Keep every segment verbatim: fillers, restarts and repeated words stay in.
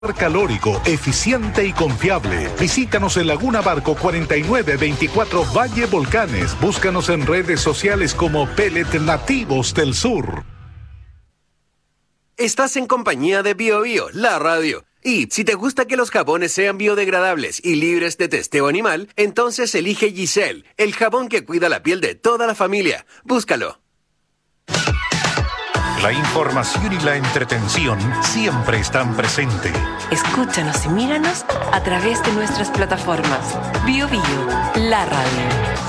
calórico, eficiente y confiable. Visítanos en Laguna Barco cuarenta y nueve veinticuatro Valle Volcanes. Búscanos en redes sociales como Pellet Nativos del Sur. Estás en compañía de Bio Bio, la radio. Y si te gusta que los jabones sean biodegradables y libres de testeo animal, entonces elige Giselle, el jabón que cuida la piel de toda la familia. Búscalo. La información y la entretención siempre están presentes. Escúchanos y míranos a través de nuestras plataformas. Bio Bio, la radio.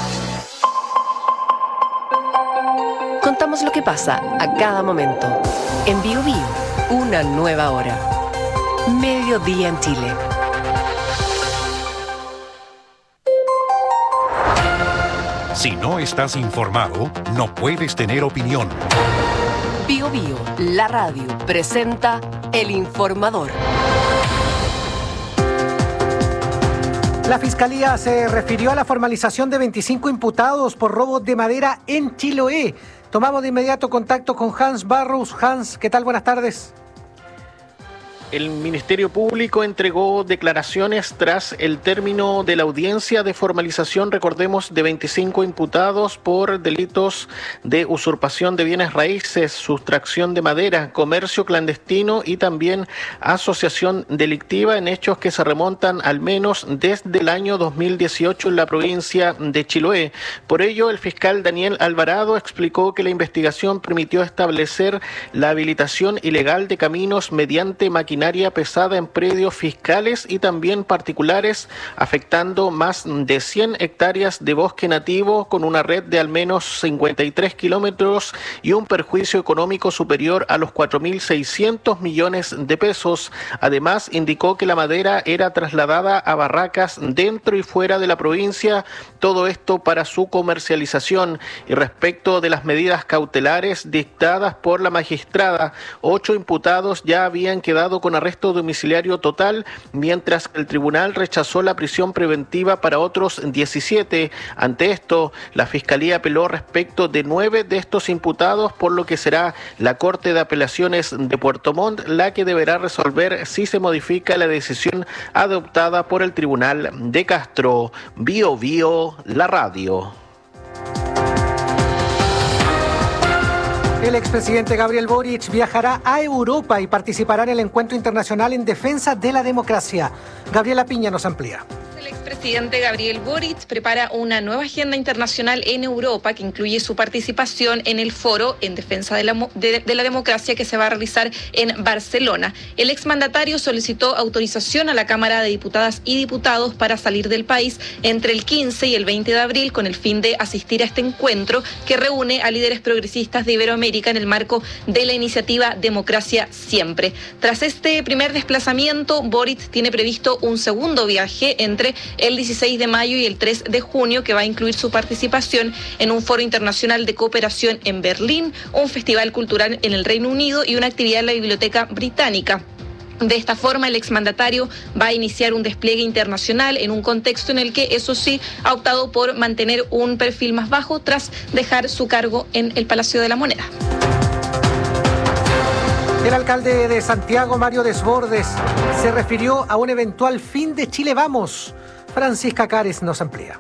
Contamos lo que pasa a cada momento. En Bio Bio, una nueva hora. Mediodía en Chile. Si no estás informado, no puedes tener opinión. Bio Bio, la radio, presenta El Informador. La Fiscalía se refirió a la formalización de veinticinco imputados por robo de madera en Chiloé. Tomamos de inmediato contacto con Hans Barros. Hans, ¿qué tal? Buenas tardes. El Ministerio Público entregó declaraciones tras el término de la audiencia de formalización, recordemos, de veinticinco imputados por delitos de usurpación de bienes raíces, sustracción de madera, comercio clandestino y también asociación delictiva en hechos que se remontan al menos desde el año dos mil dieciocho en la provincia de Chiloé. Por ello, el fiscal Daniel Alvarado explicó que la investigación permitió establecer la habilitación ilegal de caminos mediante maquinaria pesada en predios fiscales y también particulares, afectando más de cien hectáreas de bosque nativo con una red de al menos cincuenta y tres kilómetros y un perjuicio económico superior a los cuatro mil seiscientos millones de pesos. Además, indicó que la madera era trasladada a barracas dentro y fuera de la provincia, todo esto para su comercialización. Y respecto de las medidas cautelares dictadas por la magistrada, ocho imputados ya habían quedado con arresto domiciliario total, mientras el tribunal rechazó la prisión preventiva para otros diecisiete. Ante esto, la Fiscalía apeló respecto de nueve de estos imputados, por lo que será la Corte de Apelaciones de Puerto Montt la que deberá resolver si se modifica la decisión adoptada por el Tribunal de Castro. Bio Bio, la radio. El expresidente Gabriel Boric viajará a Europa y participará en el encuentro internacional en defensa de la democracia. Gabriela Piña nos amplía. El expresidente Gabriel Boric prepara una nueva agenda internacional en Europa que incluye su participación en el foro en defensa de la, de, de la democracia que se va a realizar en Barcelona. El exmandatario solicitó autorización a la Cámara de Diputadas y Diputados para salir del país entre el quince y el veinte de abril con el fin de asistir a este encuentro que reúne a líderes progresistas de Iberoamérica en el marco de la iniciativa Democracia Siempre. Tras este primer desplazamiento, Boric tiene previsto un segundo viaje entre el dieciséis de mayo y el tres de junio, que va a incluir su participación en un foro internacional de cooperación en Berlín, un festival cultural en el Reino Unido y una actividad en la Biblioteca Británica. De esta forma, el exmandatario va a iniciar un despliegue internacional en un contexto en el que, eso sí, ha optado por mantener un perfil más bajo tras dejar su cargo en el Palacio de la Moneda. El alcalde de Santiago, Mario Desbordes, se refirió a un eventual fin de Chile Vamos. Francisca Cares nos amplía.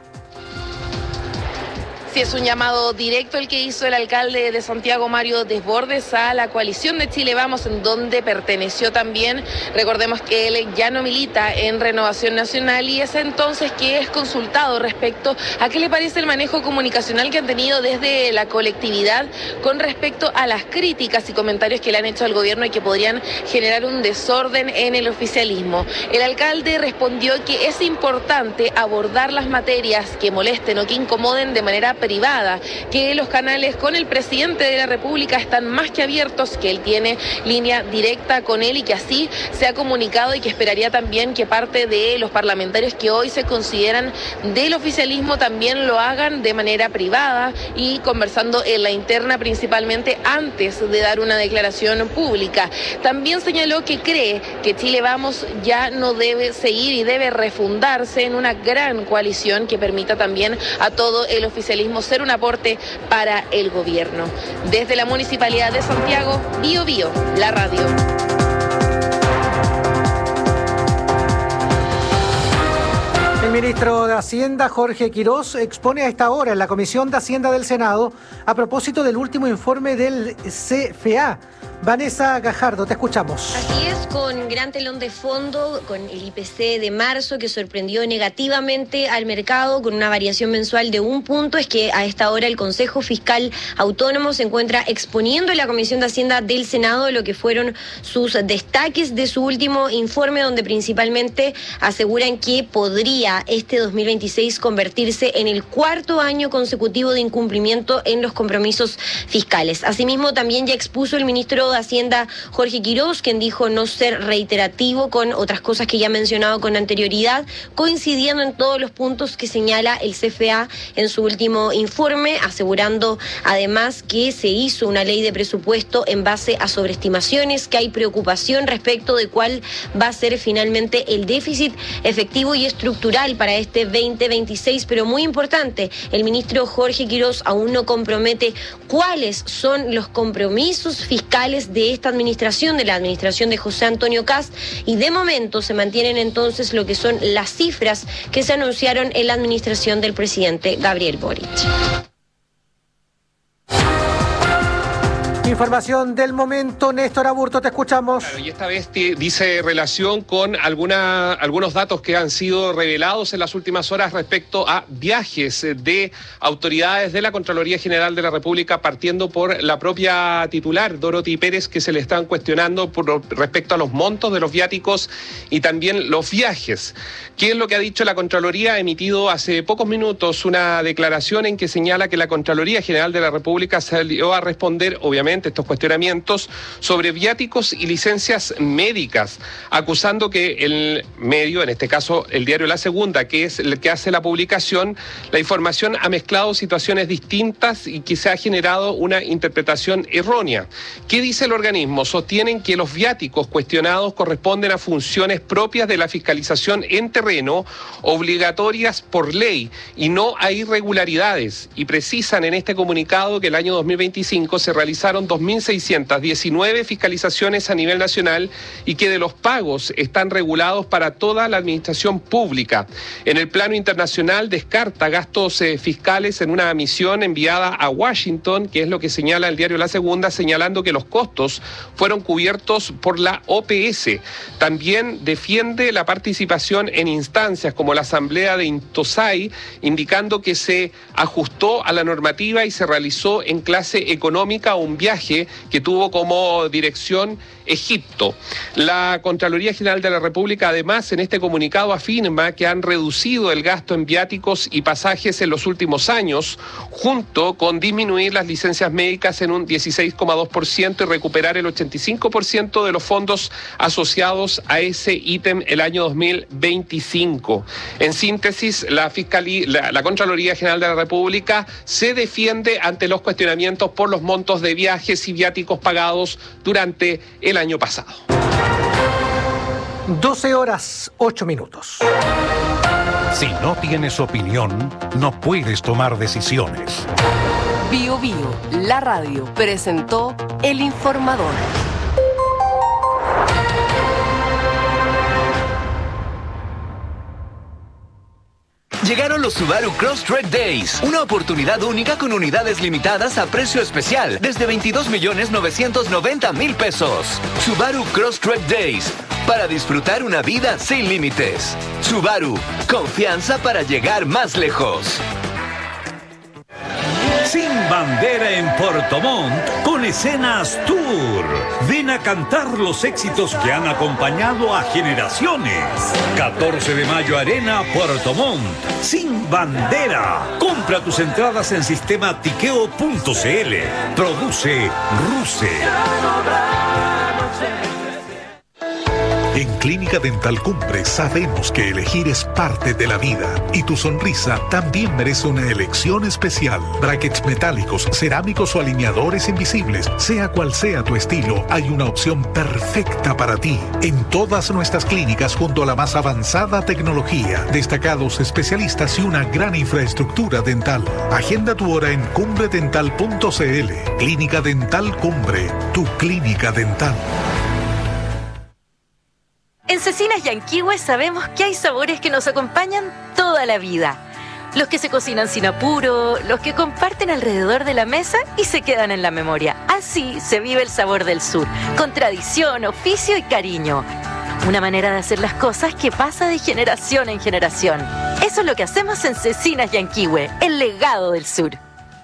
Sí, es un llamado directo el que hizo el alcalde de Santiago, Mario Desbordes, a la coalición de Chile Vamos, en donde perteneció también. Recordemos que él ya no milita en Renovación Nacional y es entonces que es consultado respecto a qué le parece el manejo comunicacional que han tenido desde la colectividad con respecto a las críticas y comentarios que le han hecho al gobierno y que podrían generar un desorden en el oficialismo. El alcalde respondió que es importante abordar las materias que molesten o que incomoden de manera privada, que los canales con el presidente de la República están más que abiertos, que él tiene línea directa con él y que así se ha comunicado, y que esperaría también que parte de los parlamentarios que hoy se consideran del oficialismo también lo hagan de manera privada y conversando en la interna principalmente antes de dar una declaración pública. También señaló que cree que Chile Vamos ya no debe seguir y debe refundarse en una gran coalición que permita también a todo el oficialismo ser un aporte para el gobierno. Desde la Municipalidad de Santiago, Bio Bio, la radio. El ministro de Hacienda, Jorge Quirós, expone a esta hora en la Comisión de Hacienda del Senado a propósito del último informe del C F A. Vanessa Gajardo, te escuchamos. Así es, con gran telón de fondo, con el I P C de marzo que sorprendió negativamente al mercado con una variación mensual de un punto. Es que a esta hora el Consejo Fiscal Autónomo se encuentra exponiendo en la Comisión de Hacienda del Senado lo que fueron sus destaques de su último informe, donde principalmente aseguran que podría este dos mil veintiséis convertirse en el cuarto año consecutivo de incumplimiento en los compromisos fiscales. Asimismo, también ya expuso el ministro de Hacienda, Jorge Quirós, quien dijo no ser reiterativo con otras cosas que ya ha mencionado con anterioridad, coincidiendo en todos los puntos que señala el C F A en su último informe, asegurando además que se hizo una ley de presupuesto en base a sobreestimaciones, que hay preocupación respecto de cuál va a ser finalmente el déficit efectivo y estructural para este veinte veintiséis, pero muy importante, el ministro Jorge Quirós aún no compromete cuáles son los compromisos fiscales de esta administración, de la administración de José Antonio Kast, y de momento se mantienen entonces lo que son las cifras que se anunciaron en la administración del presidente Gabriel Boric. Información del momento, Néstor Aburto, te escuchamos. Claro, y esta vez dice relación con alguna, algunos datos que han sido revelados en las últimas horas respecto a viajes de autoridades de la Contraloría General de la República, partiendo por la propia titular, Dorothy Pérez, que se le están cuestionando por respecto a los montos de los viáticos y también los viajes. ¿Qué es lo que ha dicho la Contraloría? Ha emitido hace pocos minutos una declaración en que señala que la Contraloría General de la República salió a responder, obviamente, estos cuestionamientos sobre viáticos y licencias médicas, acusando que el medio, en este caso el diario La Segunda, que es el que hace la publicación, la información ha mezclado situaciones distintas y que se ha generado una interpretación errónea. ¿Qué dice el organismo? Sostienen que los viáticos cuestionados corresponden a funciones propias de la fiscalización en terreno, obligatorias por ley, y no a irregularidades, y precisan en este comunicado que el año dos mil veinticinco se realizaron dos mil seiscientas diecinueve fiscalizaciones a nivel nacional y que de los pagos están regulados para toda la administración pública. En el plano internacional descarta gastos eh, fiscales en una misión enviada a Washington, que es lo que señala el diario La Segunda, señalando que los costos fueron cubiertos por la O P S. También defiende la participación en instancias como la Asamblea de Intosai, indicando que se ajustó a la normativa y se realizó en clase económica un viaje que tuvo como dirección Egipto. La Contraloría General de la República, además, en este comunicado afirma que han reducido el gasto en viáticos y pasajes en los últimos años, junto con disminuir las licencias médicas en un dieciséis coma dos por ciento y recuperar el ochenta y cinco por ciento de los fondos asociados a ese ítem el año dos mil veinticinco. En síntesis, la, Fiscalía, la, la Contraloría General de la República se defiende ante los cuestionamientos por los montos de viajes y viáticos pagados durante el año pasado. doce horas, ocho minutos. Si no tienes opinión, no puedes tomar decisiones. Bio Bio, la radio, presentó El Informador. Llegaron los Subaru Crosstrek Days, una oportunidad única con unidades limitadas a precio especial, desde veintidós millones novecientos noventa mil pesos. Subaru Crosstrek Days, para disfrutar una vida sin límites. Subaru, confianza para llegar más lejos. Sin bandera en Puerto Montt con Escenas Tour. Ven a cantar los éxitos que han acompañado a generaciones. catorce de mayo Arena, Puerto Montt. Sin bandera. Compra tus entradas en sistema tiqueo punto cl. Produce Ruse. En Clínica Dental Cumbre sabemos que elegir es parte de la vida y tu sonrisa también merece una elección especial. Brackets metálicos, cerámicos o alineadores invisibles, sea cual sea tu estilo, hay una opción perfecta para ti. En todas nuestras clínicas, junto a la más avanzada tecnología, destacados especialistas y una gran infraestructura dental. Agenda tu hora en cumbre dental punto cl. Clínica Dental Cumbre, tu clínica dental. En Cecinas Yanquihue sabemos que hay sabores que nos acompañan todos toda la vida. Los que se cocinan sin apuro, los que comparten alrededor de la mesa y se quedan en la memoria. Así se vive el sabor del sur, con tradición, oficio y cariño. Una manera de hacer las cosas que pasa de generación en generación. Eso es lo que hacemos en Cecinas Yanquihue, el legado del sur.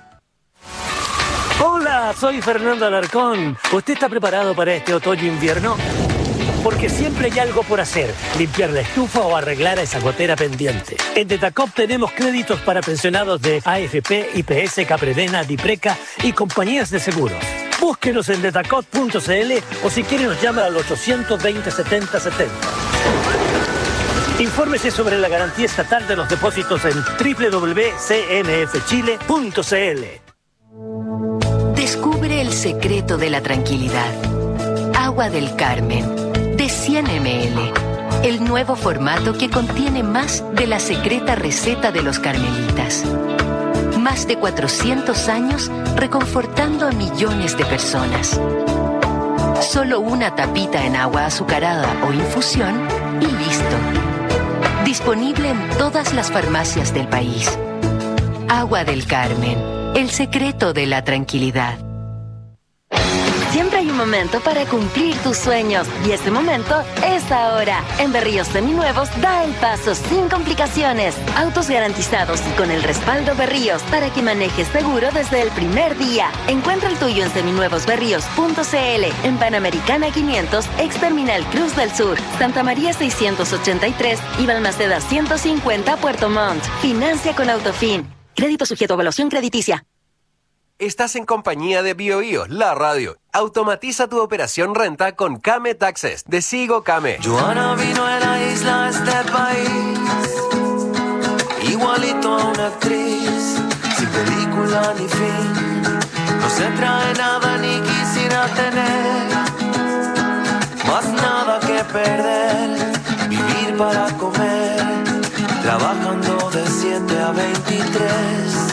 Hola, soy Fernando Alarcón. ¿Usted está preparado para este otoño-invierno? Porque siempre hay algo por hacer, limpiar la estufa o arreglar esa gotera pendiente. En Detacop tenemos créditos para pensionados de A F P, I P S, Capredena, Dipreca y compañías de seguros. Búsquenos en detacop punto c l o si quiere nos llama al ochocientos veinte, setenta setenta. Infórmese sobre la garantía estatal de los depósitos en doble u doble u doble u punto c n f chile punto c l. Descubre el secreto de la tranquilidad. Agua del Carmen, de cien mililitros. El nuevo formato que contiene más de la secreta receta de los carmelitas. Más de cuatrocientos años reconfortando a millones de personas. Solo una tapita en agua azucarada o infusión y listo. Disponible en todas las farmacias del país. Agua del Carmen, el secreto de la tranquilidad. Siempre hay un momento para cumplir tus sueños y ese momento es ahora. En Berríos Seminuevos da el paso sin complicaciones. Autos garantizados y con el respaldo Berríos para que manejes seguro desde el primer día. Encuentra el tuyo en seminuevos berríos punto c l, en Panamericana quinientos, ex Terminal Cruz del Sur, Santa María seiscientos ochenta y tres y Balmaceda ciento cincuenta, Puerto Montt. Financia con Autofin. Crédito sujeto a evaluación crediticia. Estás en compañía de BioBio, la radio. Automatiza tu operación renta con Kame Taxes, de Sigo Kame. Joana vino a la isla a este país, igualito a una actriz, sin película ni fin. No se trae nada ni quisiera tener, más nada que perder. Vivir para comer, trabajando de siete a veintitrés.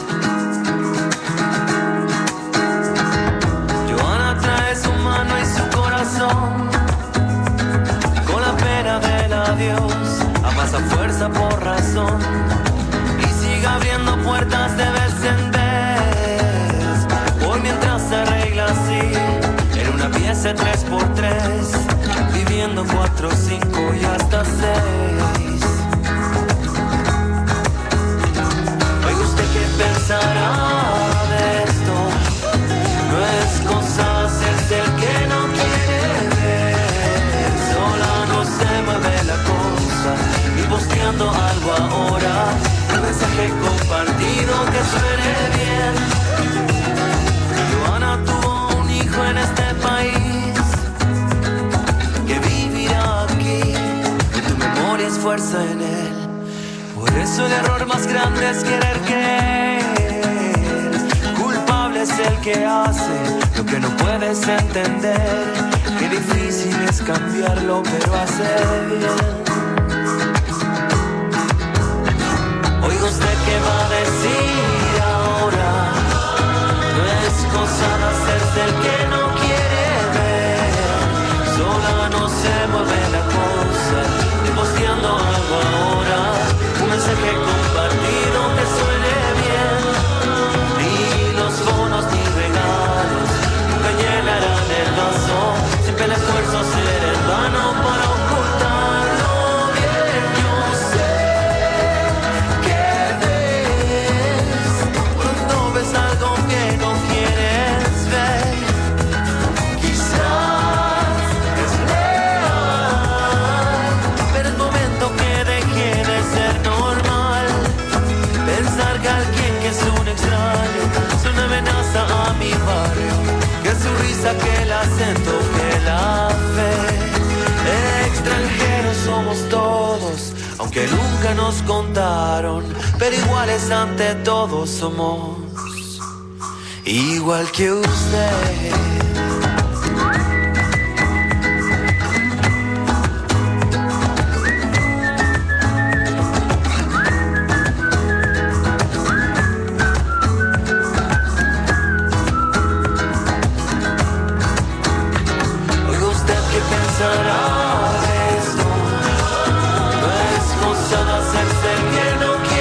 Con la pena del adiós, amasa fuerza por razón y sigue abriendo puertas de vez en vez. Hoy mientras se arregla así, en una pieza tres por tres, viviendo cuatro, cinco y hasta seis. Oiga usted qué pensará de esto, no es cosa de hacerse el que no posteando algo ahora, un mensaje compartido que suene bien. Joana tuvo un hijo en este país que vivirá aquí, y tu memoria es fuerza en él. Por eso el error más grande es querer creer. Culpable es el que hace lo que no puedes entender. Qué difícil es cambiarlo, pero hacer bien. Oiga usted qué va a decir ahora, no es cosa de hacerse el que no quiere ver. Sola no se mueve la cosa, y posteando algo ahora, un mensaje compartido que suene bien. Ni los bonos ni regalos nunca llenarán el vaso, siempre el esfuerzo será en vano para ocultarlo bien. Yo sé algo que no quieres ver, quizás es real, pero es momento que deje de ser normal. Pensar que alguien que es un extraño es una amenaza a mi barrio, que su risa, que el acento, que la fe. Extranjeros somos todos, aunque nunca nos contaron, pero iguales ante todo somos. Igual que usted. Oiga usted qué pensará de esto, no es cosa de hacerse el que no quiere.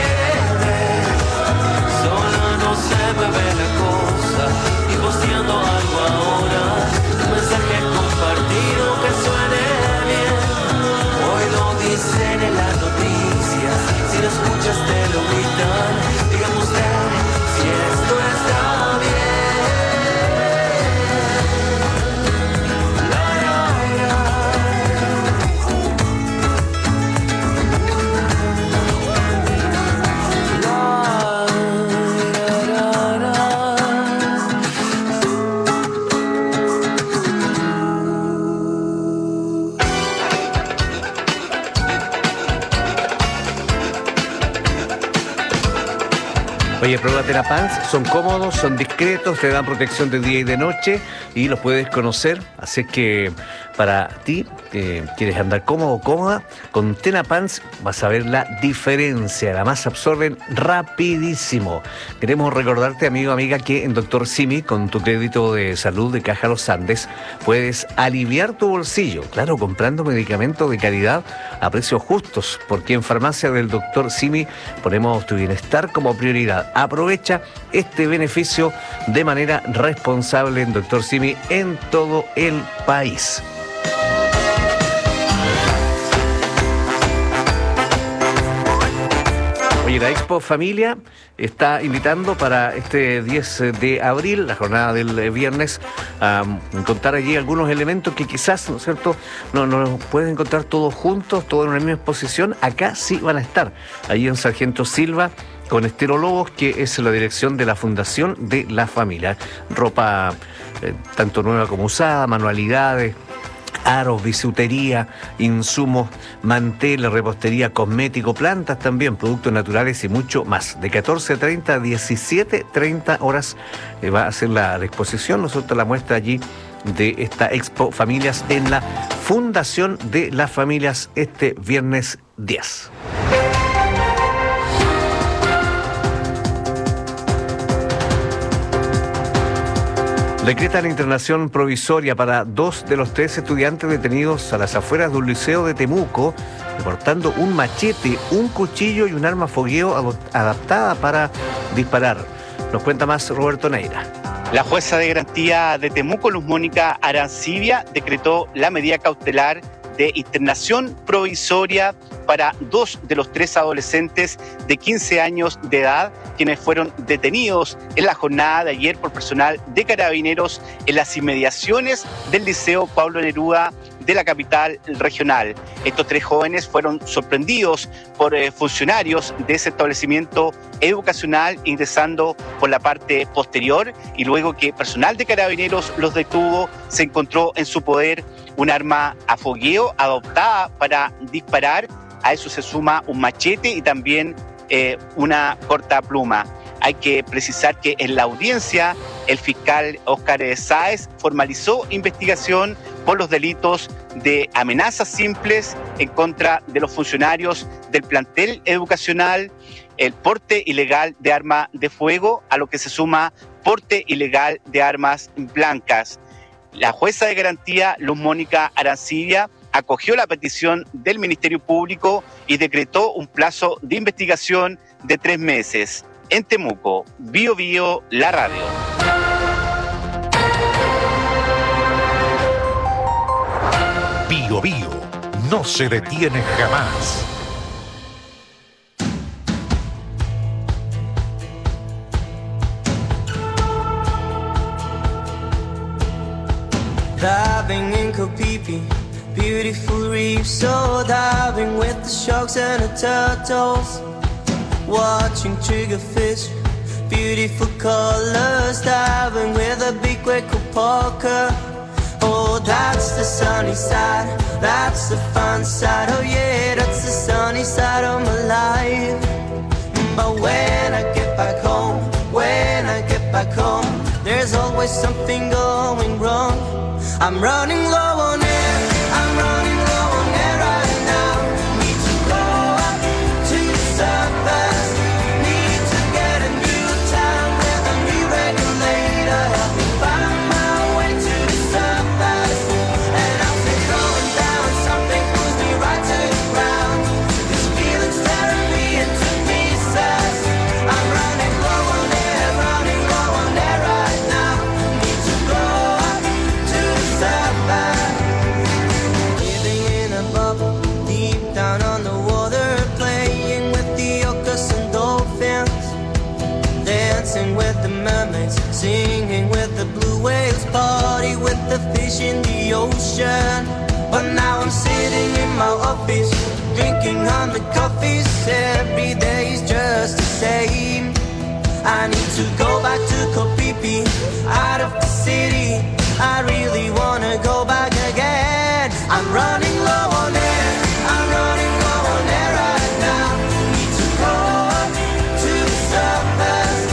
Oye, prueba Tenapants, son cómodos, son discretos, te dan protección de día y de noche y los puedes conocer, así es que para ti, que quieres andar cómodo o cómoda, con Tenapants vas a ver la diferencia, además absorben rapidísimo. Queremos recordarte, amigo, amiga, que en Doctor Simi, con tu crédito de salud de Caja Los Andes, puedes aliviar tu bolsillo, claro, comprando medicamentos de calidad a precios justos, porque en Farmacia del Doctor Simi ponemos tu bienestar como prioridad. Aprovecha este beneficio de manera responsable en Doctor Simi en todo el país. Oye, la Expo Familia está invitando para este diez de abril, la jornada del viernes, a encontrar allí algunos elementos que quizás, ¿no es cierto?, no, no los puedes encontrar todos juntos, todos en una misma exposición. Acá sí van a estar, allí en Sargento Silva, con Estero Lobos, que es la dirección de la Fundación de la Familia. Ropa eh, tanto nueva como usada, manualidades, aros, bisutería, insumos, manteles, repostería, cosmético, plantas también, productos naturales y mucho más. De catorce treinta a diecisiete treinta horas eh, va a ser la, la exposición. Nosotros la muestra allí de esta Expo Familias en la Fundación de las Familias este viernes diez. Decretan internación provisoria para dos de los tres estudiantes detenidos a las afueras de un liceo de Temuco, portando un machete, un cuchillo y un arma fogueo adaptada para disparar. Nos cuenta más Roberto Neira. La jueza de garantía de Temuco, Luz Mónica Arancibia, decretó la medida cautelar de internación provisoria para dos de los tres adolescentes de quince años de edad, quienes fueron detenidos en la jornada de ayer por personal de Carabineros en las inmediaciones del Liceo Pablo Neruda de la capital regional. Estos tres jóvenes fueron sorprendidos por eh, funcionarios de ese establecimiento educacional ingresando por la parte posterior, y luego que personal de Carabineros los detuvo, se encontró en su poder un arma a fogueo adoptada para disparar. A eso se suma un machete y también eh, una cortapluma. Hay que precisar que en la audiencia el fiscal Óscar Sáez formalizó investigación por los delitos de amenazas simples en contra de los funcionarios del plantel educacional, el porte ilegal de arma de fuego, a lo que se suma porte ilegal de armas blancas. La jueza de garantía, Luz Mónica Arancibia, acogió la petición del Ministerio Público y decretó un plazo de investigación de tres meses. En Temuco, Bio Bio, la radio. Bio Bio no se detiene jamás. Diving in Kopipi, beautiful reef, so diving with the sharks and the turtles. Watching triggerfish, beautiful colors, diving with a big Waco Parker. Oh, that's the sunny side, that's the fun side. Oh yeah, that's the sunny side of my life. But when I get back home, when I get back home, there's always something going wrong. I'm running low on air, I'm running low on air right now. Need to go up to the surface, need to get a new time with a new regulator. Help me find my way to the surface, and I'll be going down. Something pulls me right to the ground. This feeling's tearing me into pieces. I'm running low on air, running low on air right now. Need to go up to the surface. Living in a bubble, deep down on the water, playing with the orcas and dolphins, dancing with the mermaids, singing with the blue whales, party with the fish in the ocean. But now I'm sitting in my office, drinking on the coffees. Every day is just the same. I need to go back to Kopipi, out of the city. I really wanna go back again. I'm running low on air, I'm running low on air right now. Need to go up to the surface,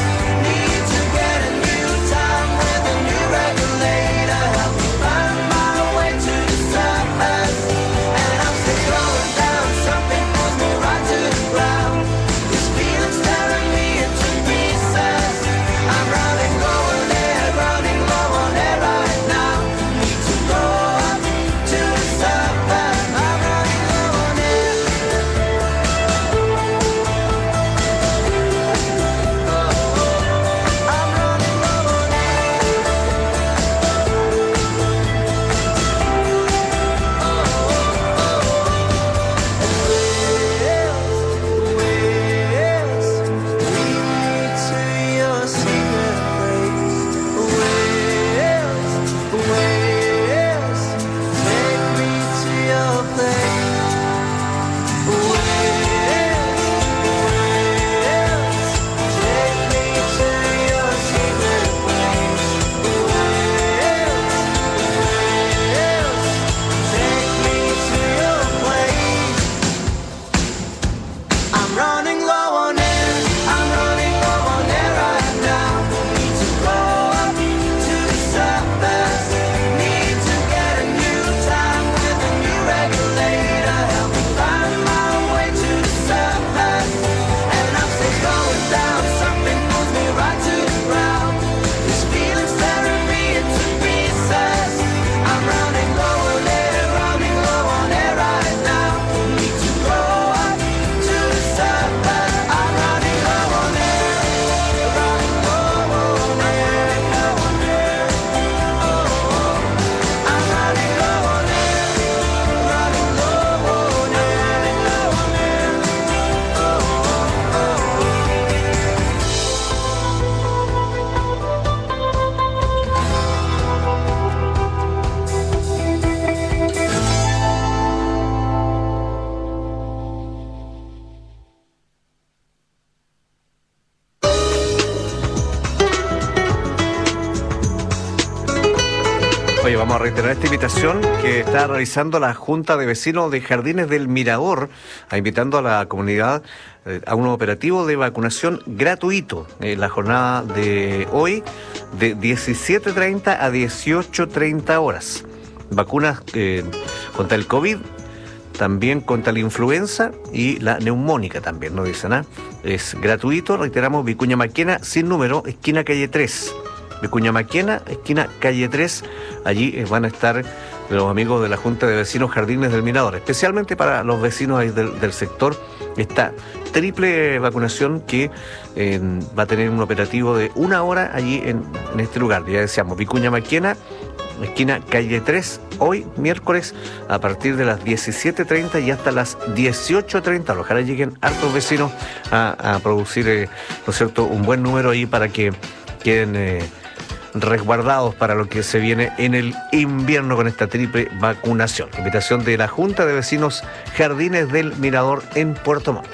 vamos a reiterar esta invitación que está realizando la Junta de Vecinos de Jardines del Mirador, invitando a la comunidad eh, a un operativo de vacunación gratuito en la jornada de hoy de diecisiete treinta a dieciocho treinta horas. Vacunas eh, contra el COVID, también contra la influenza y la neumónica también, ¿no dicen? ¿Ah? Es gratuito, reiteramos, Vicuña Maquena, sin número, esquina calle tres. Vicuña Maquena, esquina calle tres. Allí eh, van a estar los amigos de la Junta de Vecinos Jardines del Mirador, especialmente para los vecinos ahí del, del sector. Esta triple vacunación que eh, va a tener un operativo de una hora allí en, en este lugar. Ya decíamos, Vicuña Maquena, esquina calle tres, hoy miércoles a partir de las diecisiete treinta y hasta las dieciocho treinta. Ojalá lleguen hartos vecinos a, a producir, eh, ¿no es cierto?, un buen número ahí para que queden eh, resguardados para lo que se viene en el invierno con esta triple vacunación. Invitación de la Junta de Vecinos Jardines del Mirador en Puerto Montt.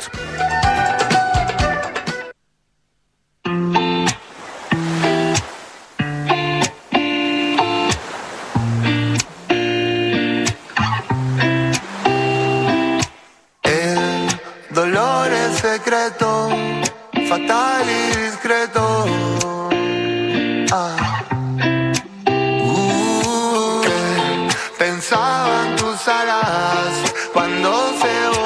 Secreto, fatal y discreto. Ah. Uh, que pensaban tus alas cuando se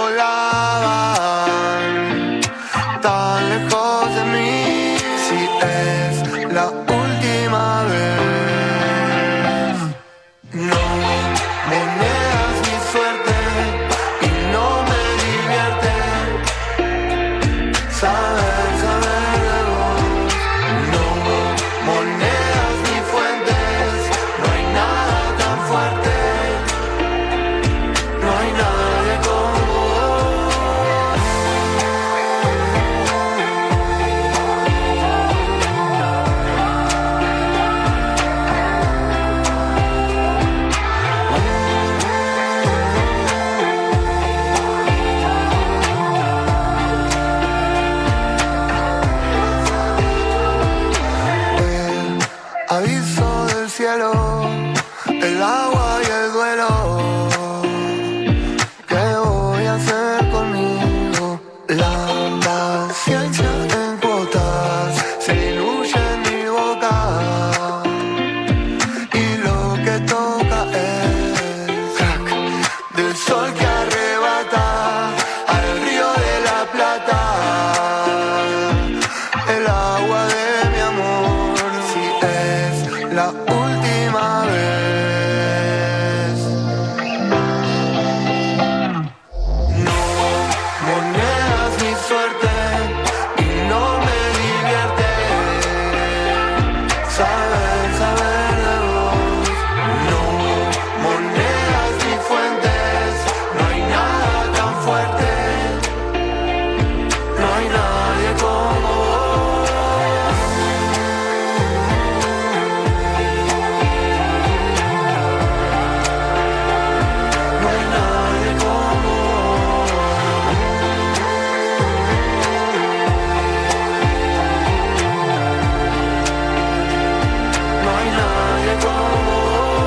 volaban tan lejos de mí. Si es la última vez, no me niegas mi suerte y no me divierte. Saber, saber de vos, no monedas ni fuentes, no hay nada tan fuerte, no hay nadie como vos. Aviso del cielo, el agua y el duelo. ¿Qué voy a hacer conmigo? La paciencia en cuotas se diluye en mi boca. Y lo que toca es crack del sol que arrebata al río de la Plata. El agua de mi amor, si es la última vez. No monedas mi suerte y no me divierte. Saber, saber de vos. No monedas ni fuentes, no hay nada tan fuerte, no hay nadie como vos. No hay nadie como vos. No hay nadie como vos.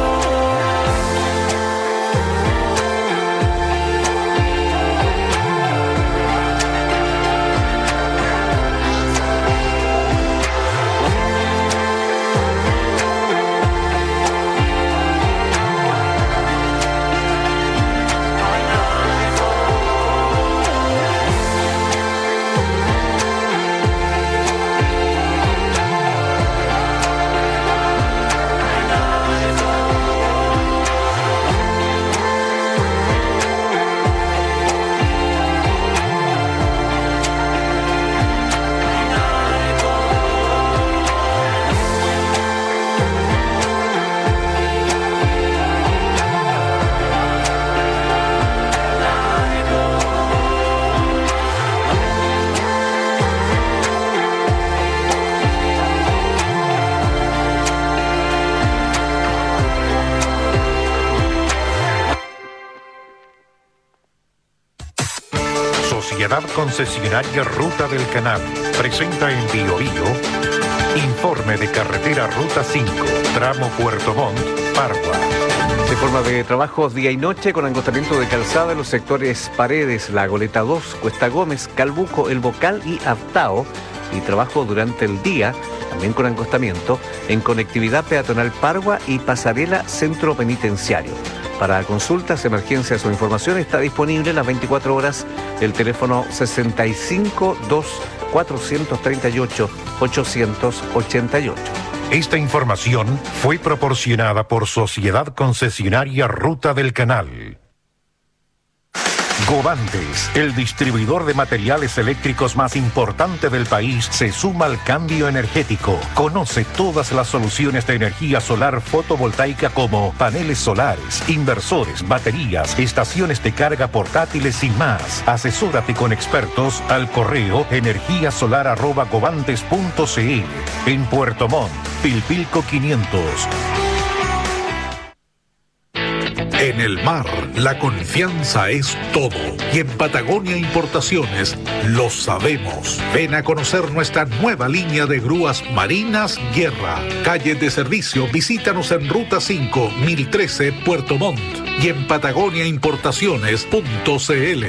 Sociedad Concesionaria Ruta del Canal presenta en Bio Bio informe de carretera Ruta cinco, tramo Puerto Montt, Pargua. De forma de trabajos día y noche con agotamiento de calzada en los sectores Paredes, La Goleta dos, Cuesta Gómez, Calbuco, El Bocal y Aptao. Y trabajo durante el día, también con acostamiento, en conectividad peatonal Pargua y pasarela centro penitenciario. Para consultas, emergencias o información está disponible las veinticuatro horas el teléfono sesenta y cinco dos cuatrocientos treinta y ocho ochocientos ochenta y ocho. Esta información fue proporcionada por Sociedad Concesionaria Ruta del Canal. Govantes, el distribuidor de materiales eléctricos más importante del país, se suma al cambio energético. Conoce todas las soluciones de energía solar fotovoltaica como paneles solares, inversores, baterías, estaciones de carga portátiles y más. Asesórate con expertos al correo energía solar arroba govantes punto cl. En Puerto Montt, Pilpilco quinientos. En el mar, la confianza es todo. Y en Patagonia Importaciones lo sabemos. Ven a conocer nuestra nueva línea de grúas marinas Guerra. Calle de servicio, visítanos en Ruta cinco, mil trece, Puerto Montt. Y en patagonia importaciones punto cl.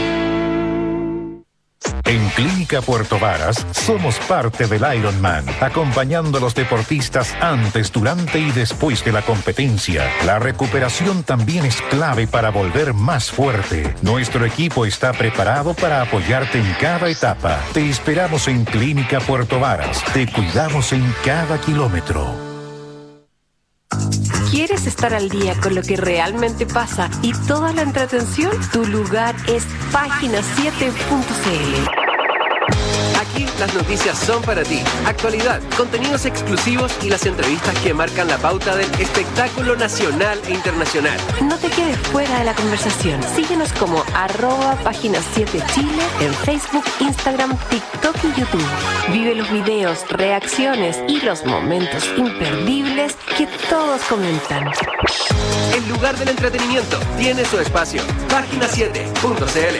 En Clínica Puerto Varas somos parte del Ironman, acompañando a los deportistas antes, durante y después de la competencia. La recuperación también es clave para volver más fuerte. Nuestro equipo está preparado para apoyarte en cada etapa. Te esperamos en Clínica Puerto Varas. Te cuidamos en cada kilómetro. ¿Quieres estar al día con lo que realmente pasa y toda la entretención? Tu lugar es página siete punto cl. Aquí las noticias son para ti. Actualidad, contenidos exclusivos y las entrevistas que marcan la pauta del espectáculo nacional e internacional. No te quedes fuera de la conversación. Síguenos como arroba página siete Chile en Facebook, Instagram, TikTok y YouTube. Vive los videos, reacciones y los momentos imperdibles que todos comentan. El lugar del entretenimiento tiene su espacio. página siete punto cl.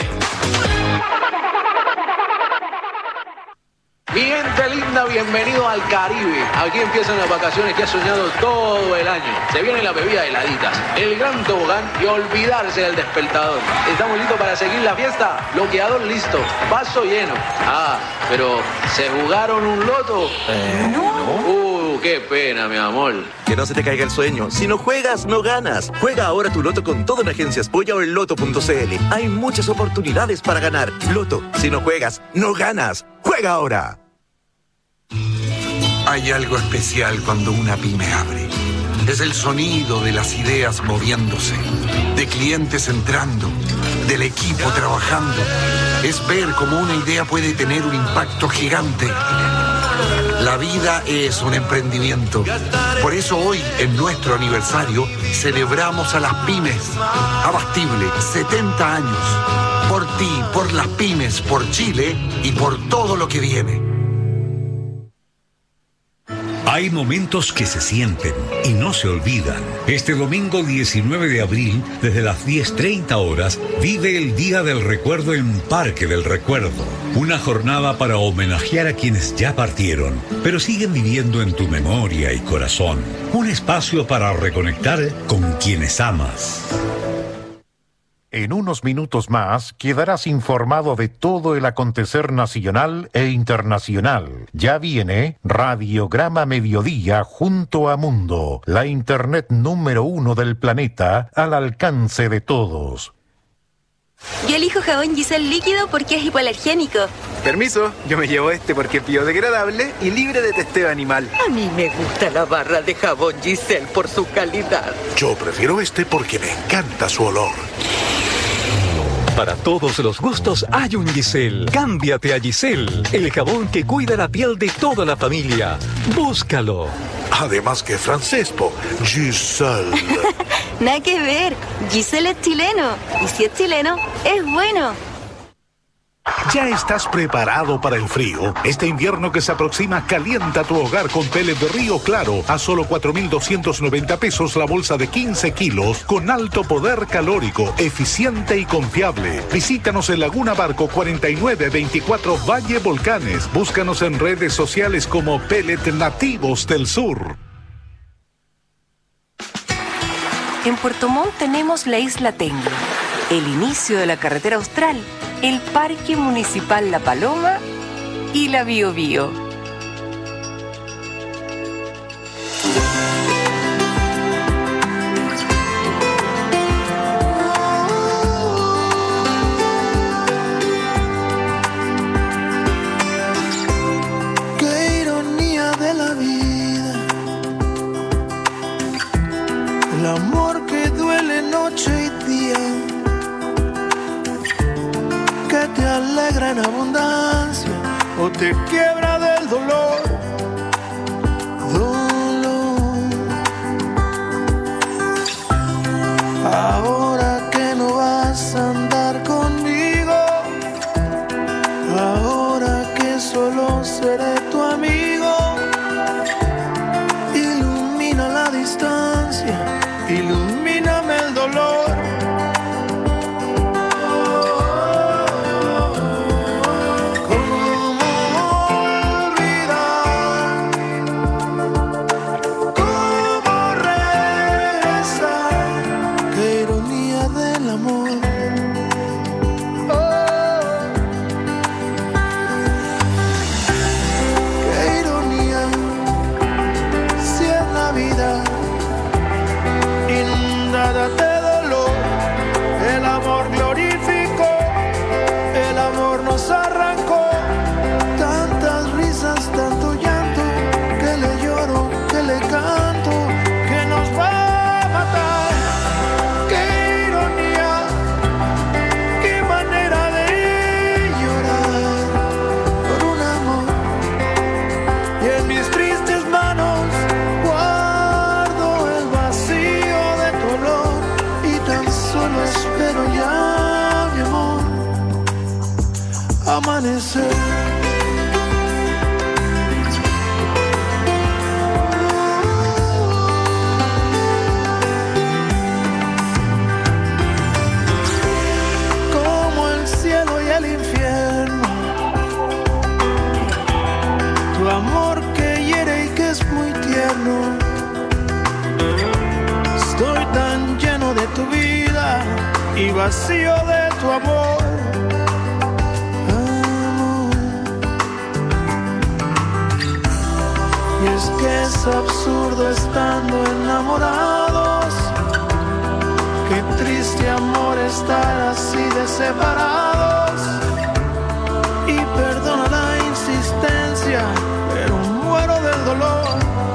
Mi gente linda, bienvenido al Caribe. Aquí empiezan las vacaciones que has soñado todo el año. Se vienen las bebidas heladitas, el gran tobogán y olvidarse del despertador. ¿Estamos listos para seguir la fiesta? Bloqueador listo, vaso lleno. Ah, pero ¿se jugaron un loto? Eh, no. Uh, qué pena, mi amor. Que no se te caiga el sueño. Si no juegas, no ganas. Juega ahora tu loto con todo en Agencias Polla o en loto punto cl. Hay muchas oportunidades para ganar. Loto, si no juegas, no ganas. ¡Juega ahora! Hay algo especial cuando una pyme abre. Es el sonido de las ideas moviéndose, de clientes entrando, del equipo trabajando. Es ver cómo una idea puede tener un impacto gigante. La vida es un emprendimiento. Por eso hoy, en nuestro aniversario, celebramos a las pymes. Abastible, setenta años. Por ti, por las pymes, por Chile y por todo lo que viene. Hay momentos que se sienten y no se olvidan. Este domingo diecinueve de abril, desde las diez treinta horas, vive el Día del Recuerdo en Parque del Recuerdo. Una jornada para homenajear a quienes ya partieron, pero siguen viviendo en tu memoria y corazón. Un espacio para reconectar con quienes amas. En unos minutos más quedarás informado de todo el acontecer nacional e internacional. Ya viene Radiograma Mediodía junto a Mundo, la internet número uno del planeta al alcance de todos. Yo elijo jabón Giselle líquido porque es hipoalergénico. Permiso, yo me llevo este porque es biodegradable y libre de testeo animal. A mí me gusta la barra de jabón Giselle por su calidad. Yo prefiero este porque me encanta su olor. Para todos los gustos hay un Giselle. Cámbiate a Giselle, el jabón que cuida la piel de toda la familia. Búscalo. Además que francés, po. Giselle. Nada que ver. Giselle es chileno. Y si es chileno, es bueno. ¿Ya estás preparado para el frío? Este invierno que se aproxima, calienta tu hogar con pellet de Río Claro a solo cuatro mil doscientos noventa pesos la bolsa de quince kilos con alto poder calórico, eficiente y confiable. Visítanos en Laguna Barco cuarenta y nueve veinticuatro Valle Volcanes. Búscanos en redes sociales como Pellet Nativos del Sur. En Puerto Montt tenemos la Isla Tengue, el inicio de la carretera austral, el Parque Municipal La Paloma y la Bío Bío. Qué ironía de la vida, el amor que duele noche y día, que te alegra en abundancia o te quiebra del dolor. Dolor. Ahora que no vas a andar conmigo, ahora que solo seré tu amigo, ilumina la distancia, ilumíname el dolor. Amanecer. Como el cielo y el infierno, tu amor que hiere y que es muy tierno. Estoy tan lleno de tu vida y vacío de tu amor. Y es que es absurdo estando enamorados, qué triste amor estar así de separados. Y perdona la insistencia, pero muero del dolor.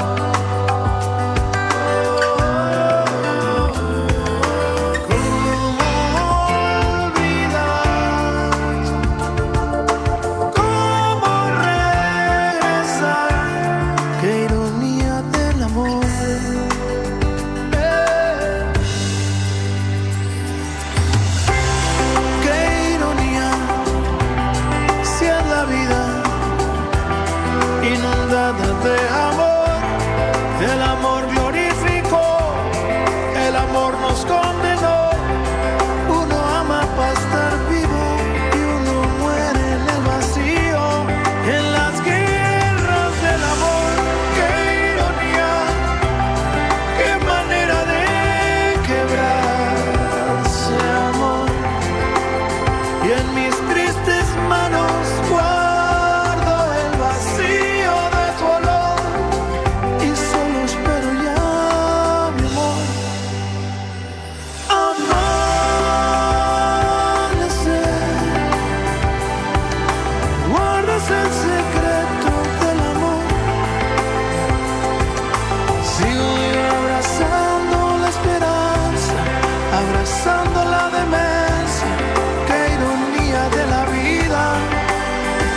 De amor, el amor glorificó, el amor nos condenó. Uno ama para estar vivo y uno muere en el vacío, en las guerras del amor. Qué ironía, qué manera de quebrarse amor. Y en mis tristes manos abrazando la demencia, qué ironía de la vida.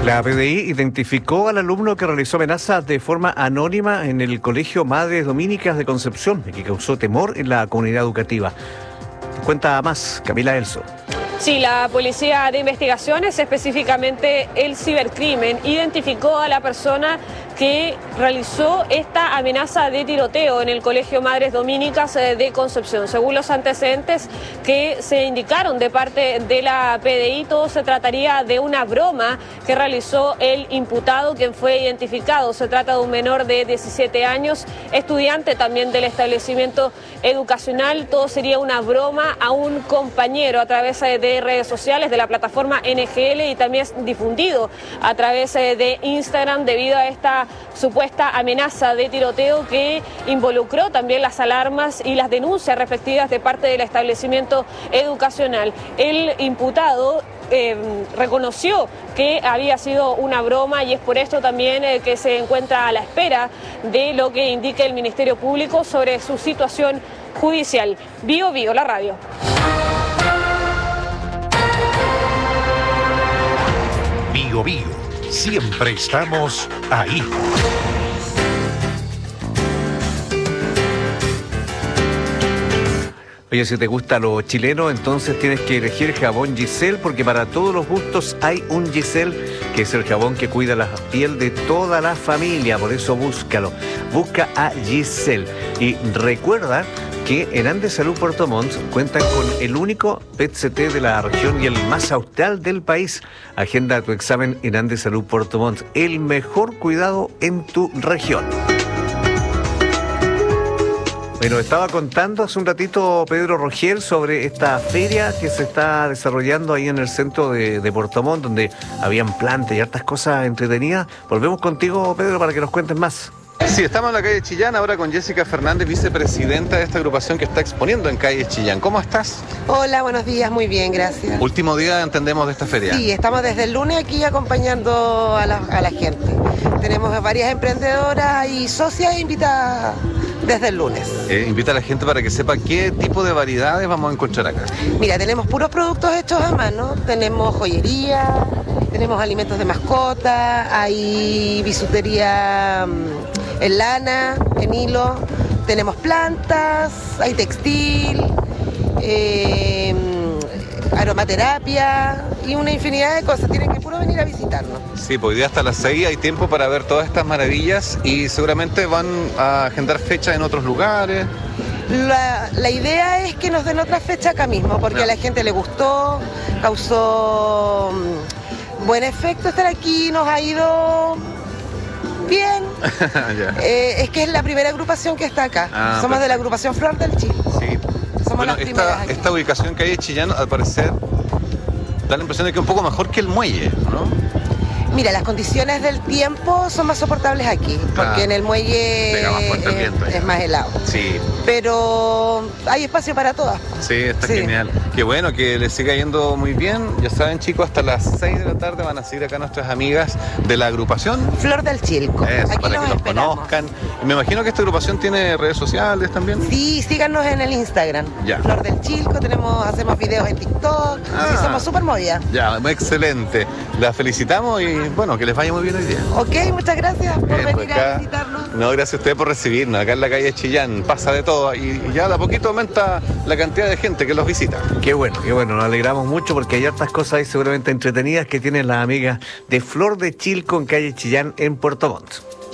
La P D I identificó al alumno que realizó amenazas de forma anónima en el Colegio Madres Dominicas de Concepción y que causó temor en la comunidad educativa. Cuenta más Camila Elso. Sí, la Policía de Investigaciones, específicamente el cibercrimen, identificó a la persona que realizó esta amenaza de tiroteo en el Colegio Madres Dominicas de Concepción. Según los antecedentes que se indicaron de parte de la P D I, todo se trataría de una broma que realizó el imputado, quien fue identificado. Se trata de un menor de diecisiete años, estudiante también del establecimiento educacional. Todo sería una broma a un compañero a través de redes sociales de la plataforma N G L y también es difundido a través de Instagram debido a esta supuesta amenaza de tiroteo que involucró también las alarmas y las denuncias respectivas de parte del establecimiento educacional. El imputado eh, reconoció que había sido una broma y es por esto también eh, que se encuentra a la espera de lo que indique el Ministerio Público sobre su situación judicial. Bio Bio, la radio. Bio Bio. Siempre estamos ahí. Oye, si te gusta lo chileno, entonces tienes que elegir jabón Giselle, porque para todos los gustos hay un Giselle, que es el jabón que cuida la piel de toda la familia. Por eso búscalo. Busca a Giselle. Y recuerda que en Andes Salud Puerto Montt cuentan con el único P E T C T de la región y el más austral del país. Agenda tu examen en Andes Salud Puerto Montt. El mejor cuidado en tu región. Bueno, estaba contando hace un ratito Pedro Rogel sobre esta feria que se está desarrollando ahí en el centro de, de Puerto Montt, donde habían plantas y hartas cosas entretenidas. Volvemos contigo, Pedro, para que nos cuentes más. Sí, estamos en la calle Chillán ahora con Jessica Fernández, vicepresidenta de esta agrupación que está exponiendo en calle Chillán. ¿Cómo estás? Hola, buenos días, muy bien, gracias. Último día, entendemos, de esta feria. Sí, estamos desde el lunes aquí acompañando a la, a la gente. Tenemos varias emprendedoras y socias invitadas desde el lunes. Eh, invita a la gente para que sepa qué tipo de variedades vamos a encontrar acá. Mira, tenemos puros productos hechos a mano, tenemos joyería, tenemos alimentos de mascota, hay bisutería en lana, en hilo, tenemos plantas, hay textil, eh, aromaterapia y una infinidad de cosas. Tienen que puro venir a visitarnos. Sí, pues hoy día hasta las seis hay tiempo para ver todas estas maravillas y seguramente van a agendar fechas en otros lugares. La, la idea es que nos den otra fecha acá mismo, porque no. a la gente le gustó, causó um, buen efecto estar aquí, nos ha ido bien. eh, es que es la primera agrupación que está acá. Ah, Somos perfecto. de la agrupación Flor del Chilco. Sí. Somos bueno, las primeras esta, aquí. esta ubicación que hay en Chillán, al parecer, da la impresión de que es un poco mejor que el muelle, ¿no? Mira, las condiciones del tiempo son más soportables aquí, porque ah, en el muelle más eh, es más helado. Sí. Pero hay espacio para todas. Sí, está sí. genial. Qué bueno, que les siga yendo muy bien. Ya saben, chicos, hasta las seis de la tarde van a seguir acá nuestras amigas de la agrupación Flor del Chilco. Eso, aquí para los que los esperamos. conozcan. Y me imagino que esta agrupación tiene redes sociales también. Sí, síganos en el Instagram. Ya. Flor del Chilco, tenemos, hacemos videos en TikTok. Ah, sí, somos súper movidas. Ya, excelente. Las felicitamos y bueno, que les vaya muy bien hoy día. Ok, muchas gracias por Bien, venir pues acá, a visitarnos. No, gracias a ustedes por recibirnos. Acá en la calle Chillán pasa de todo y, y ya de a poquito aumenta la cantidad de gente que los visita. Qué bueno, qué bueno. Nos alegramos mucho porque hay hartas cosas ahí seguramente entretenidas que tienen las amigas de Flor de Chilco en calle Chillán en Puerto Montt.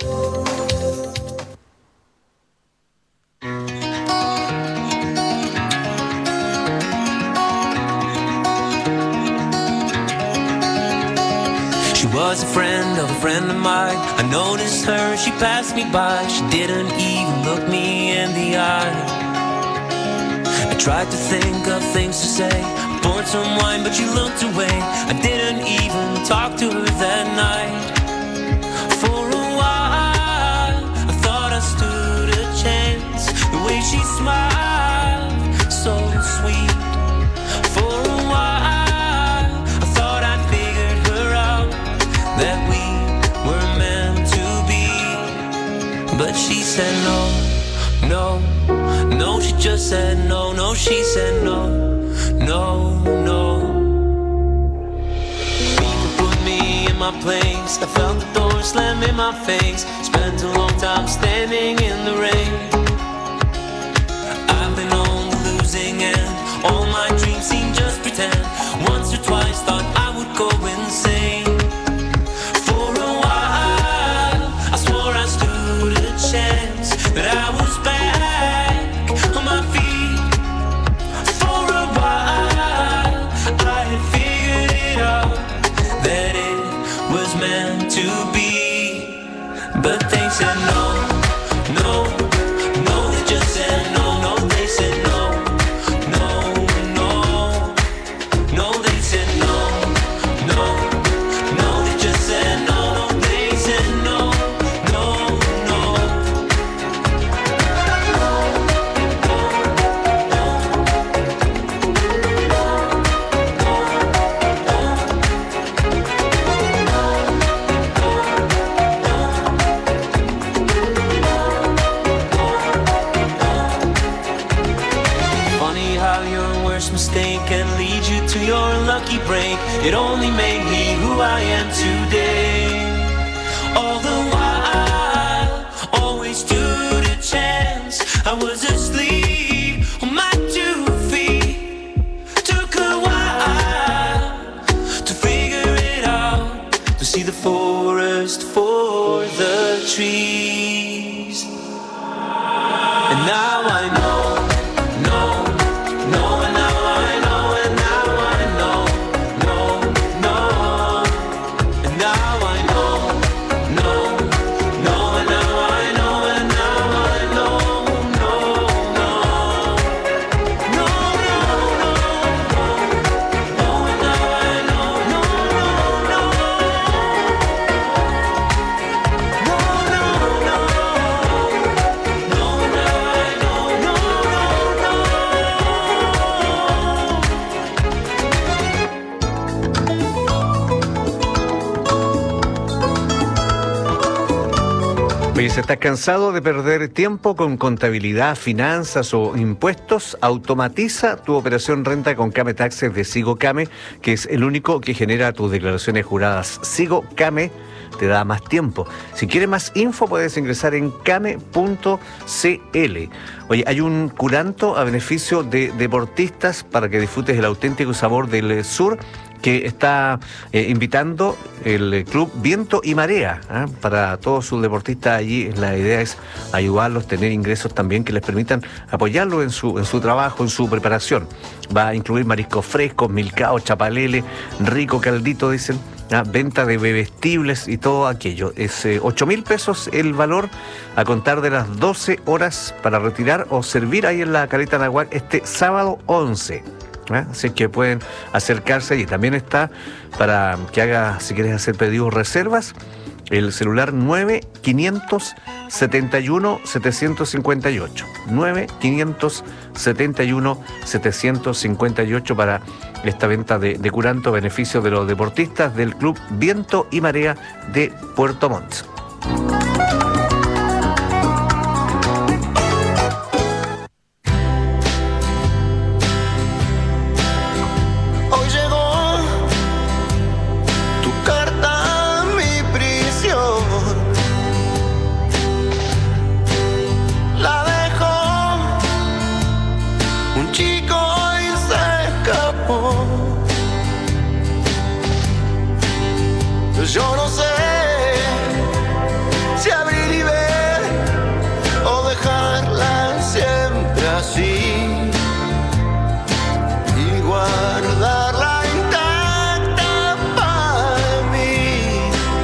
She was a friend of a friend of mine. I noticed her, she passed me by. She didn't even look me in the eye. I tried to think of things to say, poured some wine but she looked away. I didn't even talk to her that night. For a while I thought I stood a chance. The way she smiled, so sweet. For a while I thought I figured her out, that we were meant to be. But she said no, no, no. She just said no, no. She said no, no, no. People put me in my place. I felt the door slam in my face. Spent a long time standing in the rain. I've been on the losing end. All my dreams seem just pretend. Once or twice thought I would go insane. For a while I swore I stood a chance, that I was back on my feet. For a while I had figured it out, that it was meant to be. But they said no, no, no, they just said no, no, they said no. Can lead you to your lucky break. It only made me who I am today. All the while, always stood a chance. I was asleep on my two feet. Took a while to figure it out, to see the forest for the trees. And now I know. Si estás cansado de perder tiempo con contabilidad, finanzas o impuestos, automatiza tu operación renta con Came Taxes de Sigo Came, que es el único que genera tus declaraciones juradas. Sigo Came te da más tiempo. Si quieres más info, puedes ingresar en came punto c l. Oye, hay un curanto a beneficio de deportistas para que disfrutes el auténtico sabor del sur, que está eh, invitando el club Viento y Marea, ¿eh? Para todos sus deportistas allí. La idea es ayudarlos, tener ingresos también que les permitan apoyarlos en su, en su trabajo, en su preparación. Va a incluir mariscos frescos, milcao, chapalele, rico caldito, dicen, ¿eh? Venta de bebestibles y todo aquello. Es eh, ocho mil pesos el valor a contar de las doce horas para retirar o servir ahí en la Caleta Nahuac este sábado once. ¿Eh? Así que pueden acercarse y también está para que haga, si quieres hacer pedidos, reservas, el celular nueve quinientos setenta y uno setecientos cincuenta y ocho nueve quinientos setenta y uno setecientos cincuenta y ocho para esta venta de, de curanto a beneficio de los deportistas del club Viento y Marea de Puerto Montt. Yo no sé si abrir y ver o dejarla siempre así y guardarla intacta para mí.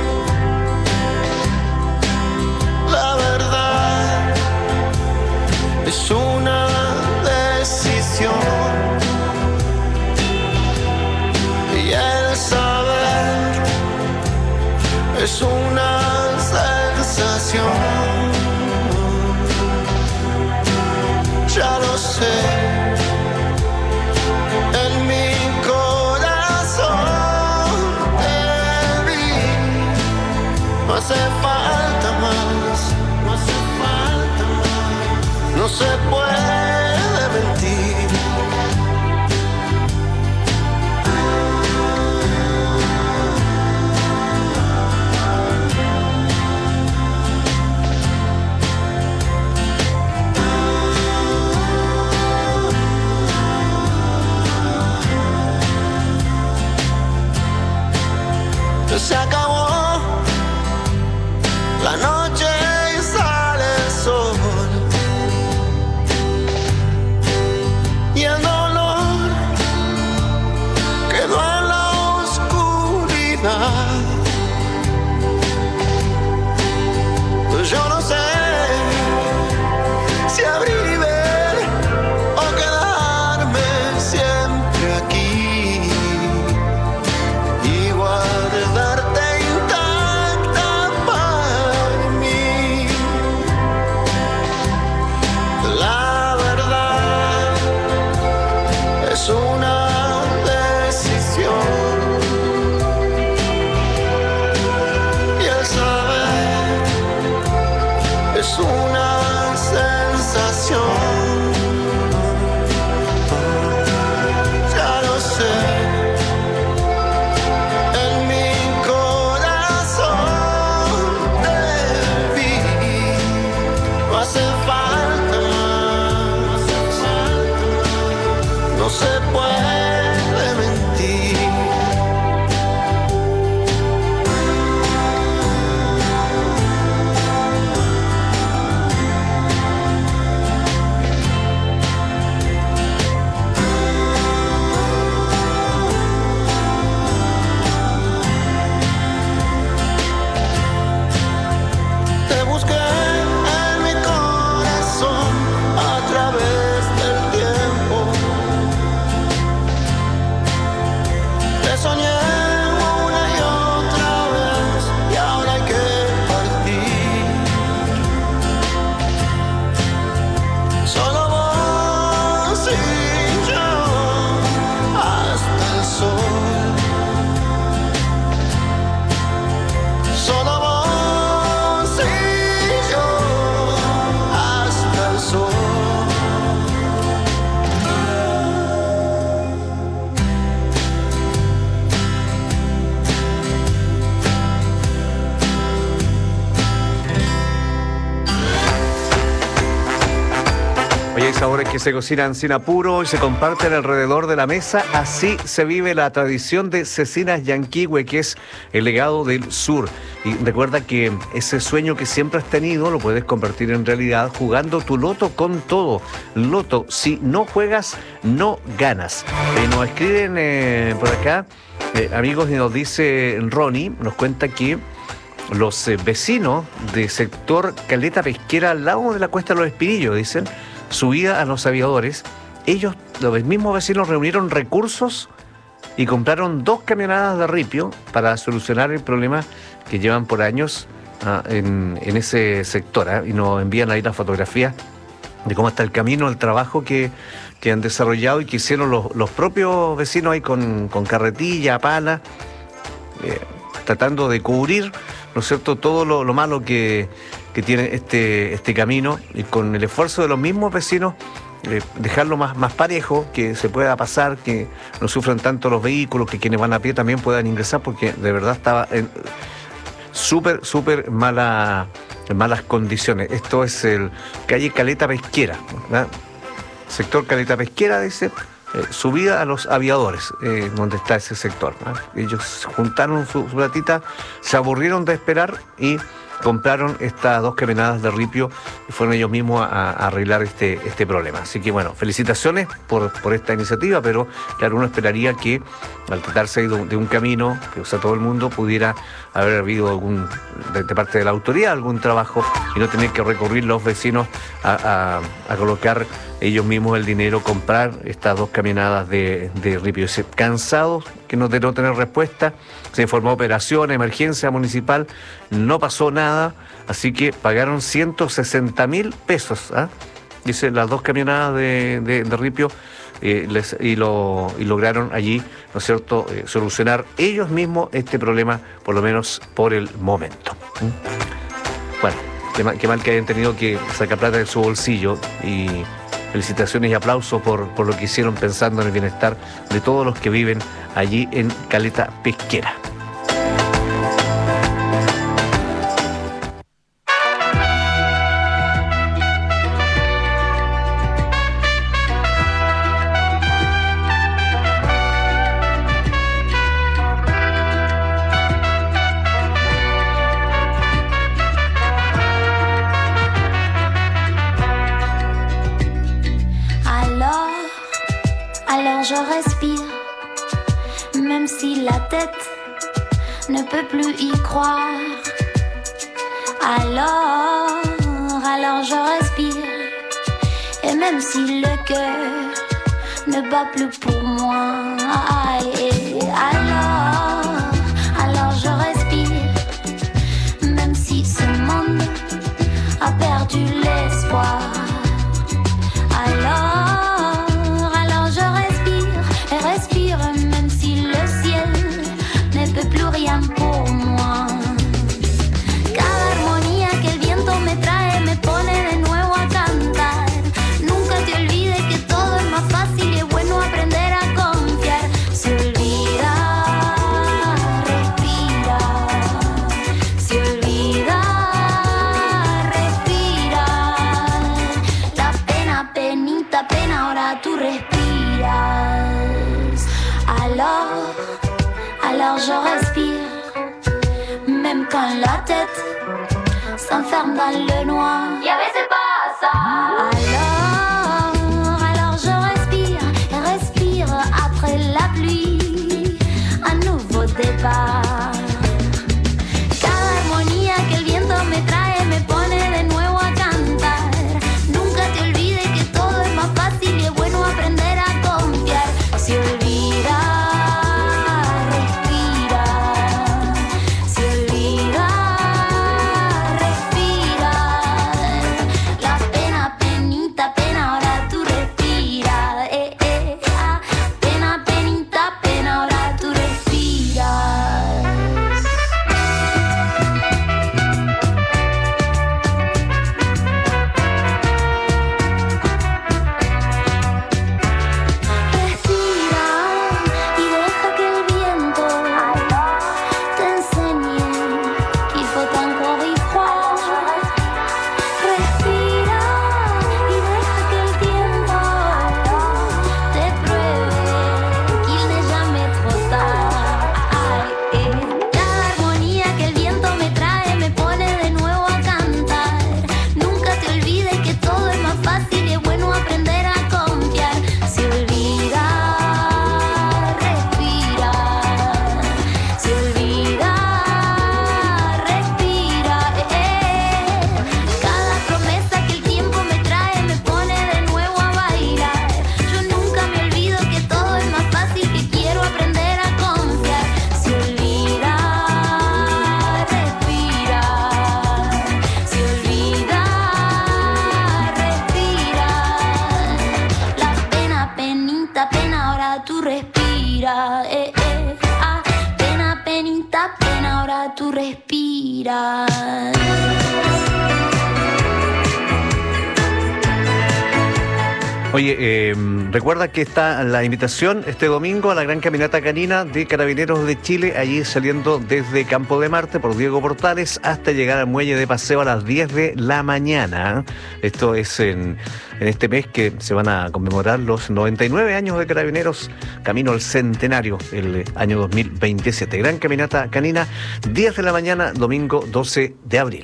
La verdad es una decisión y el saber es una sensación. Ya lo sé, en mi corazón te vi. No hace falta más, no hace falta más. No se puede mentir. no se puede mentir. Te busqué en mi corazón a través del tiempo. Te soñé una y otra vez y ahora hay que partir. Solo vos y yo hasta el sol. Solo vos y yo hasta el sol. Oye, hay sabores que se cocinan sin apuro y se comparten alrededor de la mesa. Así se vive la tradición de Cecinas Yanquihue, que es el legado del sur. Y recuerda que ese sueño que siempre has tenido lo puedes convertir en realidad jugando tu loto con todo. Loto, si no juegas, no ganas. Eh, nos escriben eh, por acá, eh, amigos, y nos dice Ronnie, nos cuenta que los eh, vecinos del sector Caleta Pesquera, al lado de la Cuesta de los Espinillos, dicen, subida a los aviadores, ellos, los mismos vecinos, reunieron recursos y compraron dos camionadas de ripio para solucionar el problema que llevan por años ah, en, en ese sector. ¿eh? Y nos envían ahí las fotografías de cómo está el camino, el trabajo que, que han desarrollado y que hicieron los, los propios vecinos ahí con, con carretilla, pala, eh, tratando de cubrir, ¿no es cierto?, todo lo, lo malo que, que tiene este, este camino, y con el esfuerzo de los mismos vecinos eh, dejarlo más, más parejo, que se pueda pasar, que no sufran tanto los vehículos, que quienes van a pie también puedan ingresar, porque de verdad estaba en súper, súper mala, en malas condiciones. Esto es el calle Caleta Pesquera, ¿verdad? Sector Caleta Pesquera, dice, eh, subida a los aviadores, eh, donde está ese sector, ¿verdad? Ellos juntaron su, su platita, se aburrieron de esperar y compraron estas dos camionadas de ripio y fueron ellos mismos a, a arreglar este, este problema. Así que bueno, felicitaciones por, por esta iniciativa, pero claro, uno esperaría que al tratarse de un, de un camino que usa todo el mundo, pudiera haber habido algún, de, de parte de la autoridad, algún trabajo y no tener que recurrir los vecinos a, a, a colocar ellos mismos el dinero, comprar estas dos camionadas de, de ripio. Cansados que no, de no tener respuesta, se informó operación, emergencia municipal, no pasó nada, así que pagaron ciento sesenta mil pesos, ¿eh? Dice, las dos camionadas de, de, de ripio, eh, les, y, lo, y lograron allí, ¿no es cierto?, eh, solucionar ellos mismos este problema, por lo menos por el momento. ¿Mm? Bueno, qué mal, qué mal que hayan tenido que sacar plata de su bolsillo, y felicitaciones y aplausos por, por lo que hicieron, pensando en el bienestar de todos los que viven allí en Caleta Pesquera. Je respire, même si la tête ne peut plus y croire. Alors, alors je respire, et même si le cœur ne bat plus pour moi. Alors, alors je respire, même si ce monde a perdu l'espoir. Alors plus rien pour moi. Cada armonía que el viento me trae me pone de nuevo a cantar. Nunca te olvides que todo es más fácil y es bueno aprender a confiar. Se olvida je respire. Même quand la tête s'enferme dans le noir. Y a veces pasa. Alors, alors je respire, respire après la pluie. Un nouveau départ. Cada armonía que el viento me trae me pone de nuevo a cantar. Nunca te olvides que todo es más fácil y es bueno aprender a confiar. Si olvidas. Oye, eh, recuerda que está la invitación este domingo a la gran caminata canina de Carabineros de Chile, allí saliendo desde Campo de Marte por Diego Portales hasta llegar al muelle de paseo a las diez de la mañana. Esto es en, en este mes que se van a conmemorar los noventa y nueve años de Carabineros, camino al centenario, el año dos mil veintisiete. Gran caminata canina, diez de la mañana, domingo doce de abril.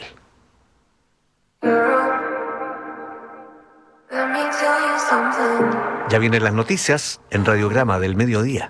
Ya vienen las noticias en Radiograma del Mediodía.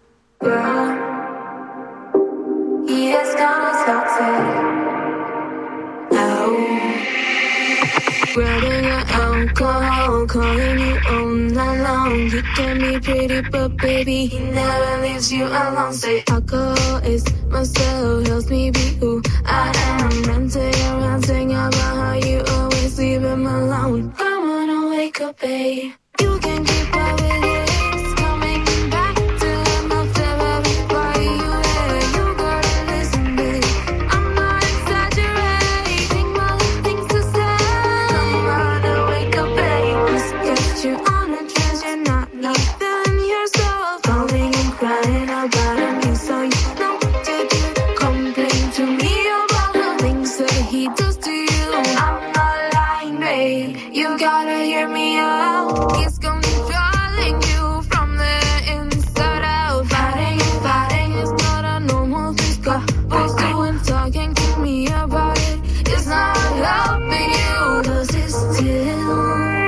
Grabbing your alcohol, calling you all night long. You can be pretty, but baby, he never leaves you alone. Say alcohol is myself, helps me be who I am. Ranting and ranting about how you always leave him alone. Come on and wake up, babe. You can keep up with it. It's coming back to him after every fight you had. You gotta listen, babe. I'm not exaggerating my things to say. Come on and wake up, babe. Let's get you on a trance. You're not leaving yourself. Falling and crying about him. So you know what to do. Complain to me about the things that he does to you. I'm not lying, babe. You gotta hear me out. He's gonna be drawing you from the inside out. Fighting and fighting is not a normal thing. Supposed to and talking to me about it. It's not helping you. Cause it's still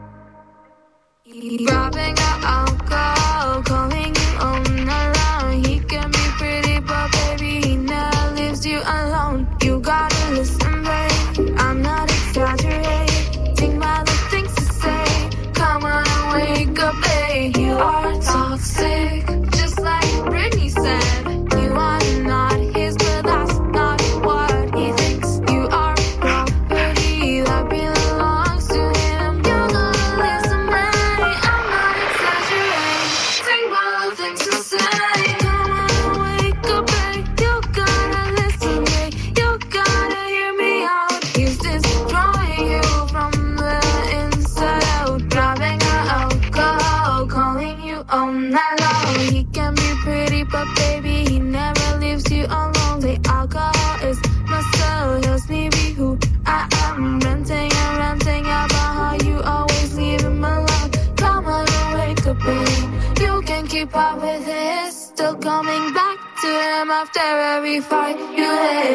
grabbing your alcohol, calling you all night long. He can be pretty, but baby, he never leaves you alone. You gotta listen, babe. I'm not exaggerating. Think about the things to say. Come on and wake up, babe. You are toxic, just like Britney said. You are not his, but that's not what he thinks. You are property that belongs to him. You're gonna listen, babe. I'm not exaggerating. Think about the things to say. Come on and wake up, babe. You gotta listen, babe. You gotta hear me out. He's destroying you from the inside out. Driving your alcohol, calling you all night long. He can be pretty, but baby, he never leaves you alone. The alcohol is my soul, helps me be who I am. Ranting and ranting about how you always leave him alone. Come on and wake up, babe. You can keep up with it. Still coming back to him after every fight. You hate